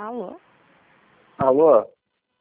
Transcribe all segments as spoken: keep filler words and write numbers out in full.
Alô? Alô?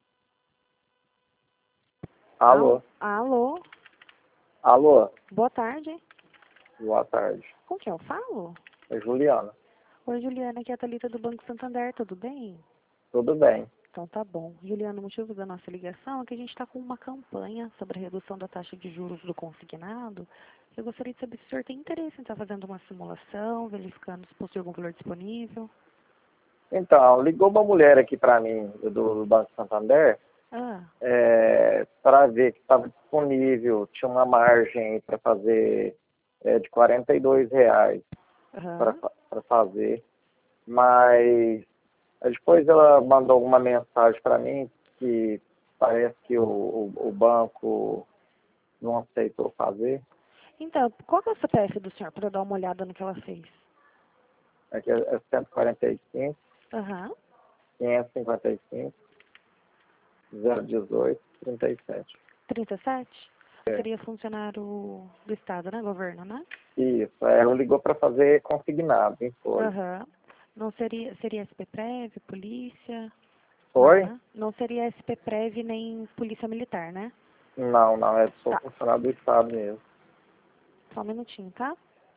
Alô? Alô? Alô? Boa tarde. Boa tarde. Com quem eu falo? É Juliana. Oi, Juliana, aqui é a Thalita do Banco Santander, tudo bem? Tudo bem? Então tá bom. Juliana, o motivo da nossa ligação é que a gente está com uma campanha sobre a redução da taxa de juros do consignado. Eu gostaria de saber se o senhor tem interesse em estar fazendo uma simulação, verificando se possui algum valor disponível. Então, ligou uma mulher aqui para mim do, do Banco Santander Ah, é, para ver que estava disponível, tinha uma margem para fazer é, de quarenta e dois reais para aham. fazer, mas depois ela mandou alguma mensagem para mim que parece que o, o, o banco não aceitou fazer. Então, qual que é o C P F do senhor para eu dar uma olhada no que ela fez? Aqui é, é cento e quarenta e cinco, Aham. quinhentos e cinquenta e cinco, zero dezoito, trinta e sete. trinta e sete? É. Seria funcionário do Estado, né? Governo, né? Isso, é, ela ligou para fazer consignado em folha. Aham. Não seria, seria S P Prev, polícia? Não, Foi? né? Não seria S P Prev nem polícia militar, né? Não, não, é só Tá. funcionário do Estado mesmo. Só um minutinho, tá?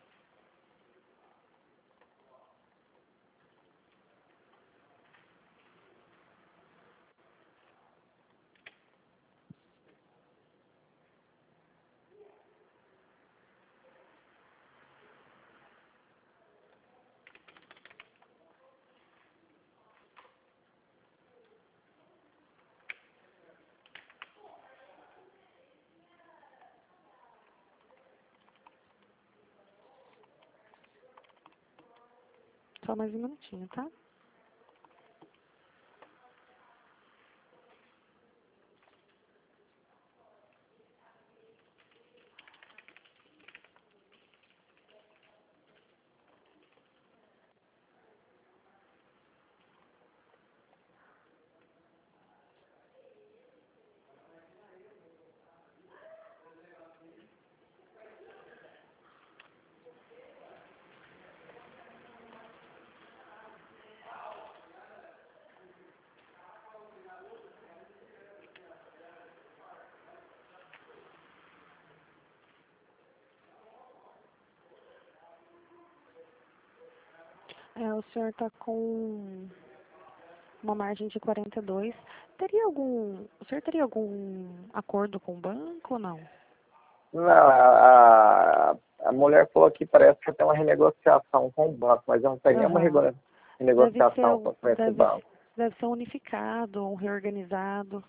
Só mais um minutinho, tá? É, o senhor tá com uma margem de quarenta e dois. Teria algum... O senhor teria algum acordo com o banco ou não? Não, a, a, a mulher falou que parece que tem uma renegociação com o banco, mas eu não tenho nenhuma Aham. rego- Deve ser, renegociação um- com esse deve, banco. deve ser unificado, um reorganizado.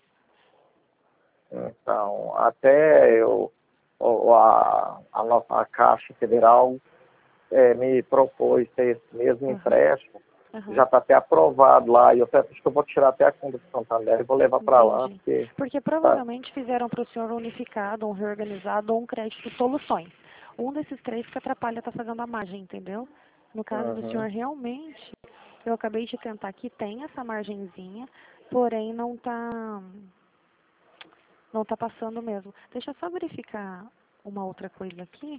Então, até eu, o- a, a nossa Caixa Federal é, me propôs ter esse mesmo Aham. empréstimo, já Aham. está até aprovado lá, e eu falei, acho que eu vou tirar até a conta do Santander e vou levar para lá, Entendi. porque Porque tá, provavelmente fizeram para o senhor um unificado, um reorganizado ou um crédito soluções. Um desses três que atrapalha tá fazendo a margem, entendeu? No caso do uhum. senhor, realmente, eu acabei de tentar aqui, tem essa margenzinha, porém não tá, não tá passando mesmo. Deixa eu só verificar uma outra coisa aqui.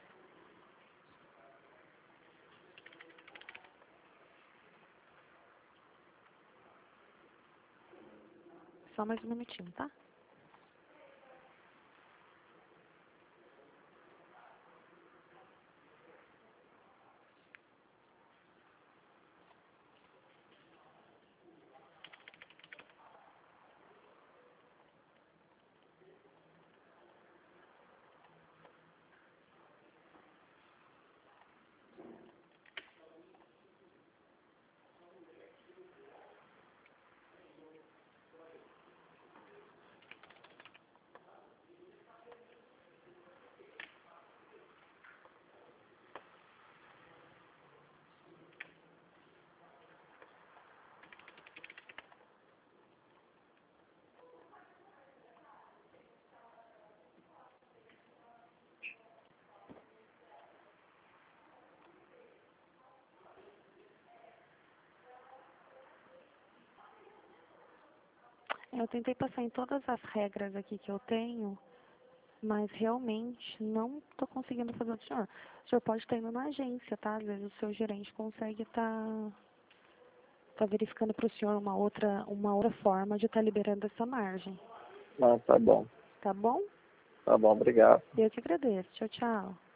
Só mais um minutinho, tá? Eu tentei passar em todas as regras aqui que eu tenho, mas realmente não estou conseguindo fazer o senhor. O senhor pode estar indo na agência, tá? Às vezes o seu gerente consegue estar está verificando para o senhor uma outra, uma outra forma de estar liberando essa margem. Não, tá bom. Tá bom? Tá bom, obrigado. Eu que agradeço. Tchau, tchau.